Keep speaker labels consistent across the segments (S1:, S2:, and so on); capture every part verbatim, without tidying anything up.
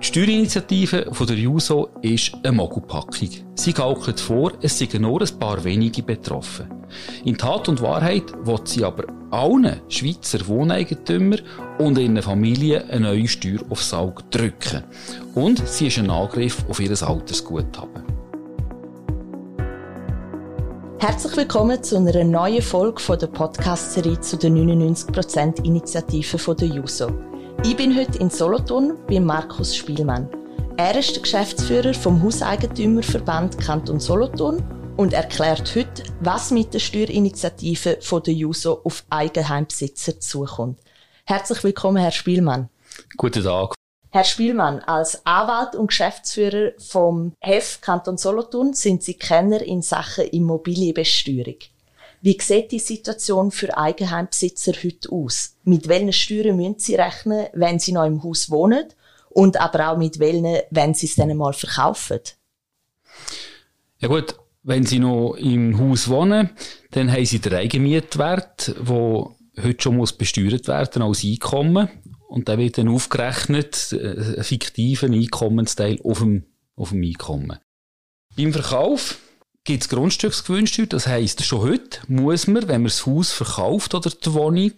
S1: Steuerinitiative von der Juso ist eine Mogelpackung. Sie gaukelt vor, es seien nur ein paar wenige betroffen. In Tat und Wahrheit will sie aber allen Schweizer Wohneigentümern und ihren Familien eine neue Steuer aufs Auge drücken. Und sie ist ein Angriff auf ihr Altersguthaben.
S2: Herzlich willkommen zu einer neuen Folge von der Podcast-Serie zu der neunundneunzig Prozent Initiative von der Juso. Ich bin heute in Solothurn bei Markus Spielmann. Er ist der Geschäftsführer vom Hauseigentümerverband Kanton Solothurn und erklärt heute, was mit der Steuerinitiative von der Juso auf Eigenheimbesitzer zukommt. Herzlich willkommen, Herr Spielmann.
S1: Guten Tag.
S2: Herr Spielmann, als Anwalt und Geschäftsführer vom H E F Kanton Solothurn sind Sie Kenner in Sachen Immobilienbesteuerung. Wie sieht die Situation für Eigenheimbesitzer heute aus? Mit welchen Steuern müssen sie rechnen, wenn sie noch im Haus wohnen? Und aber auch mit welchen, wenn sie es dann einmal verkaufen?
S1: Ja gut, wenn sie noch im Haus wohnen, dann haben sie den Eigenmietwert, der heute schon muss besteuert werden als Einkommen. Und der wird dann aufgerechnet, ein fiktiver Einkommensteil auf dem, auf dem Einkommen. Beim Verkauf gibt es Grundstücksgewinnsteuer. Das heisst, schon heute muss man, wenn man das Haus verkauft oder die Wohnung,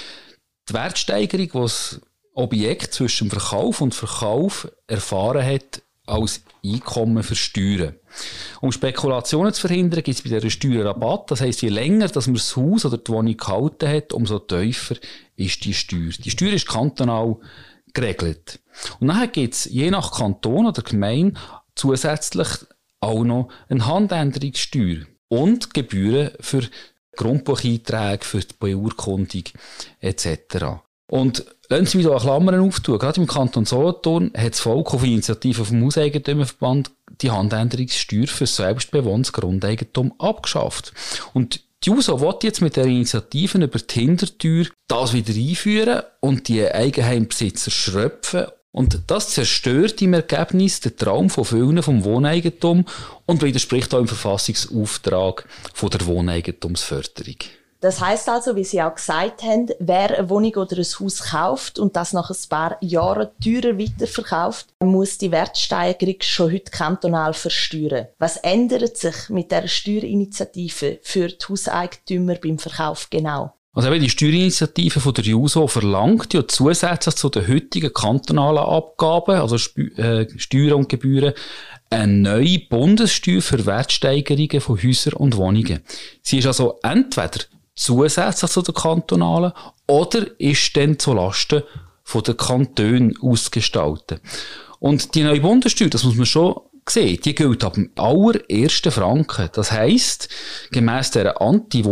S1: die Wertsteigerung, die das Objekt zwischen dem Verkauf und Verkauf erfahren hat, als Einkommen versteuern. Um Spekulationen zu verhindern, gibt es bei dieser Steuer Rabatt. Das heisst, je länger dass man das Haus oder die Wohnung gehalten hat, umso tiefer ist die Steuer. Die Steuer ist kantonal geregelt. Und nachher gibt es je nach Kanton oder Gemeinde zusätzlich auch noch eine Handänderungssteuer und Gebühren für Grundbucheinträge, für die Beurkundung et cetera. Und lassen Sie mich hier eine Klammer auftun. Gerade im Kanton Solothurn hat das Volk auf Initiative vom Hauseigentümerverband die Handänderungssteuer für selbstbewohntes Grundeigentum abgeschafft. Und die Juso will jetzt mit der Initiative über die Hintertür das wieder einführen und die Eigenheimbesitzer schröpfen. Und das zerstört im Ergebnis den Traum von vielen vom Wohneigentum und widerspricht auch im Verfassungsauftrag von der Wohneigentumsförderung.
S2: Das heisst also, wie Sie auch gesagt haben, wer eine Wohnung oder ein Haus kauft und das nach ein paar Jahren teurer weiterverkauft, muss die Wertsteigerung schon heute kantonal versteuern. Was ändert sich mit der Steuerinitiative für die Hauseigentümer beim Verkauf genau?
S1: Also eben die Steuerinitiative von der Juso verlangt ja zusätzlich zu den heutigen kantonalen Abgaben, also Sp- äh, Steuern und Gebühren, eine neue Bundessteuer für Wertsteigerungen von Häusern und Wohnungen. Sie ist also entweder zusätzlich zu den kantonalen oder ist dann zulasten von den Kantonen ausgestaltet. Und die neue Bundessteuer, das muss man schon sehen, die gilt ab dem allerersten Franken. Das heisst, gemäss dieser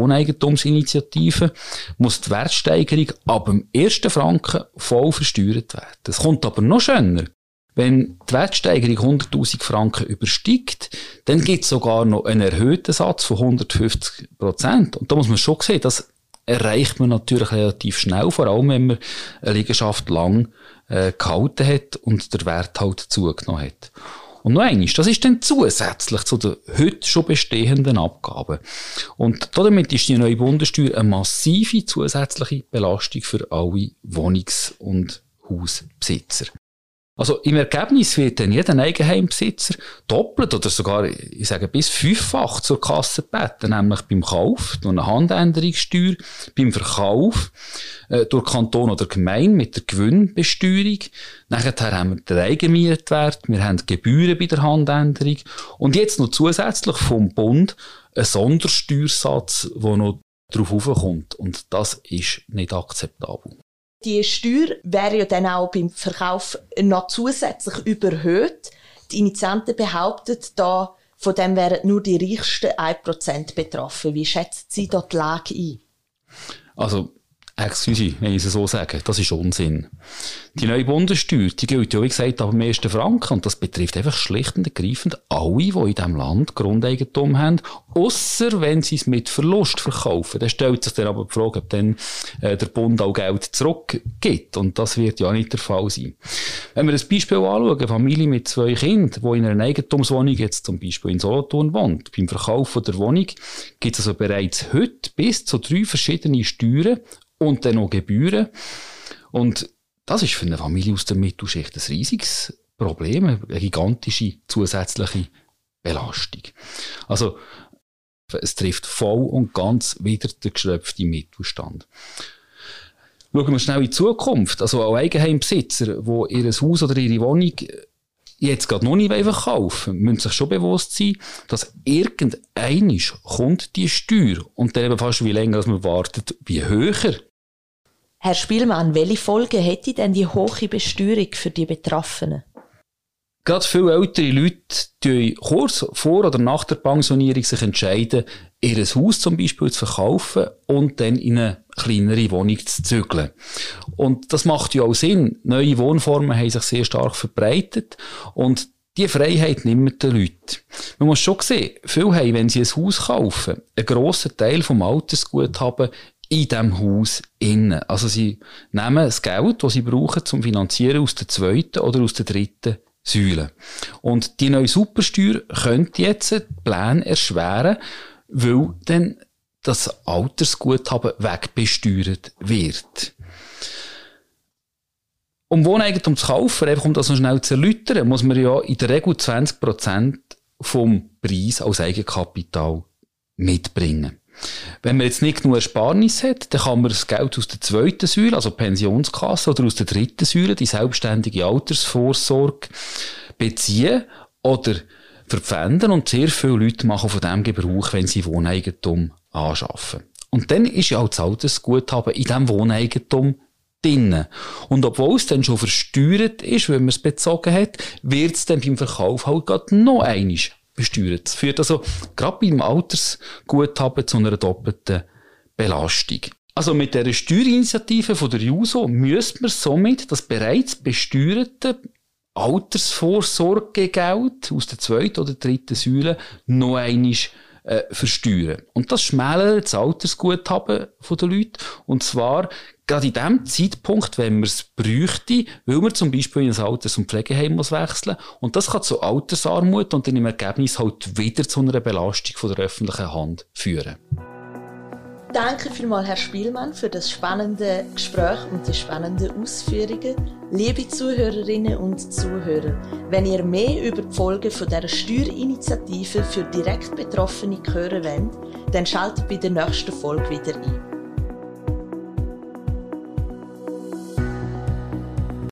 S1: Anti-Wohneigentumsinitiative muss die Wertsteigerung ab dem ersten Franken voll versteuert werden. Das kommt aber noch schöner. Wenn die Wertsteigerung hunderttausend Franken übersteigt, dann gibt es sogar noch einen erhöhten Satz von hundertfünfzig Prozent. Und da muss man schon sehen, das erreicht man natürlich relativ schnell, vor allem wenn man eine Liegenschaft lang äh, gehalten hat und der Wert halt zugenommen hat. Und noch eines, das ist dann zusätzlich zu den heute schon bestehenden Abgaben. Und damit ist die neue Bundessteuer eine massive zusätzliche Belastung für alle Wohnungs- und Hausbesitzer. Also im Ergebnis wird dann jeder Eigenheimbesitzer doppelt oder sogar, ich sage, bis fünffach zur Kasse gebeten, nämlich beim Kauf durch eine Handänderungssteuer, beim Verkauf äh, durch Kanton oder Gemeinde mit der Gewinnbesteuerung. Nachher haben wir den Eigenmietwert, wir haben Gebühren bei der Handänderung und jetzt noch zusätzlich vom Bund ein Sondersteuersatz, der noch drauf raufkommt. Und das ist nicht akzeptabel.
S2: Die Steuer wäre ja dann auch beim Verkauf noch zusätzlich überhöht. Die Initianten behaupten, da, von dem wären nur die reichsten ein Prozent betroffen. Wie schätzen Sie da die Lage ein?
S1: Also, excuse, wenn ich es so sage, das ist Unsinn. Die neue Bundessteuer, die gilt ja, wie gesagt, ab dem ersten Franken und das betrifft einfach schlicht und ergreifend alle, die in diesem Land Grundeigentum haben, ausser wenn sie es mit Verlust verkaufen. Dann stellt sich dann aber die Frage, ob dann äh, der Bund auch Geld zurückgibt und das wird ja nicht der Fall sein. Wenn wir ein Beispiel anschauen, eine Familie mit zwei Kindern, die in einer Eigentumswohnung jetzt zum Beispiel in Solothurn wohnt, beim Verkauf von der Wohnung gibt es also bereits heute bis zu drei verschiedene Steuern und dann noch Gebühren. Und das ist für eine Familie aus der Mittelschicht ein riesiges Problem, eine gigantische zusätzliche Belastung. Also, es trifft voll und ganz wieder den geschröpften Mittelstand. Schauen wir schnell in die Zukunft. Also, auch Eigenheimbesitzer, die ihr Haus oder ihre Wohnung jetzt gerade noch nicht verkaufen wollen, müssen sich schon bewusst sein, dass irgendeinmal kommt die Steuer und dann eben fast wie länger als man wartet, wie höher.
S2: Herr Spielmann, welche Folgen hätte denn die hohe Besteuerung für die Betroffenen?
S1: Gerade viele ältere Leute entscheiden kurz vor oder nach der Pensionierung sich entscheiden, ihr Haus zum Beispiel zu verkaufen und dann in eine kleinere Wohnung zu zügeln. Und das macht ja auch Sinn. Neue Wohnformen haben sich sehr stark verbreitet und die Freiheit nimmt den Leuten. Man muss schon sehen, viele haben, wenn sie ein Haus kaufen, einen grossen Teil vom Altersguthaben in diesem Haus innen. Also sie nehmen das Geld, das sie brauchen zum Finanzieren, aus der zweiten oder aus der dritten Säule. Und die neue Supersteuer könnte jetzt die Pläne erschweren, weil dann das Altersguthaben wegbesteuert wird. Um Wohneigentum zu kaufen, einfach um das noch schnell zu erläutern, muss man ja in der Regel zwanzig Prozent vom Preis als Eigenkapital mitbringen. Wenn man jetzt nicht genug Ersparnis hat, dann kann man das Geld aus der zweiten Säule, also Pensionskasse, oder aus der dritten Säule, die selbstständige Altersvorsorge, beziehen oder verpfänden. Und sehr viele Leute machen von dem Gebrauch, wenn sie Wohneigentum anschaffen. Und dann ist ja auch das Altersguthaben in diesem Wohneigentum drin. Und obwohl es dann schon versteuert ist, wenn man es bezogen hat, wird es dann beim Verkauf halt gerade noch einmal besteuert. Das führt also gerade beim Altersguthaben zu einer doppelten Belastung. Also mit dieser Steuerinitiative von der JUSO müsste man somit das bereits besteuerte Altersvorsorgegeld aus der zweiten oder dritten Säule noch einmal äh, versteuern. Und das schmälert das Altersguthaben der Leute. Und zwar gerade in dem Zeitpunkt, wenn man es bräuchte, weil man zum Beispiel in ein Alters- und Pflegeheim muss wechseln. Und das kann zu Altersarmut und dann im Ergebnis halt wieder zu einer Belastung von der öffentlichen Hand führen.
S2: Danke vielmals, Herr Spielmann, für das spannende Gespräch und die spannenden Ausführungen. Liebe Zuhörerinnen und Zuhörer, wenn ihr mehr über die Folgen von dieser Steuerinitiative für direkt Betroffene hören wollt, dann schaltet bei der nächsten Folge wieder ein.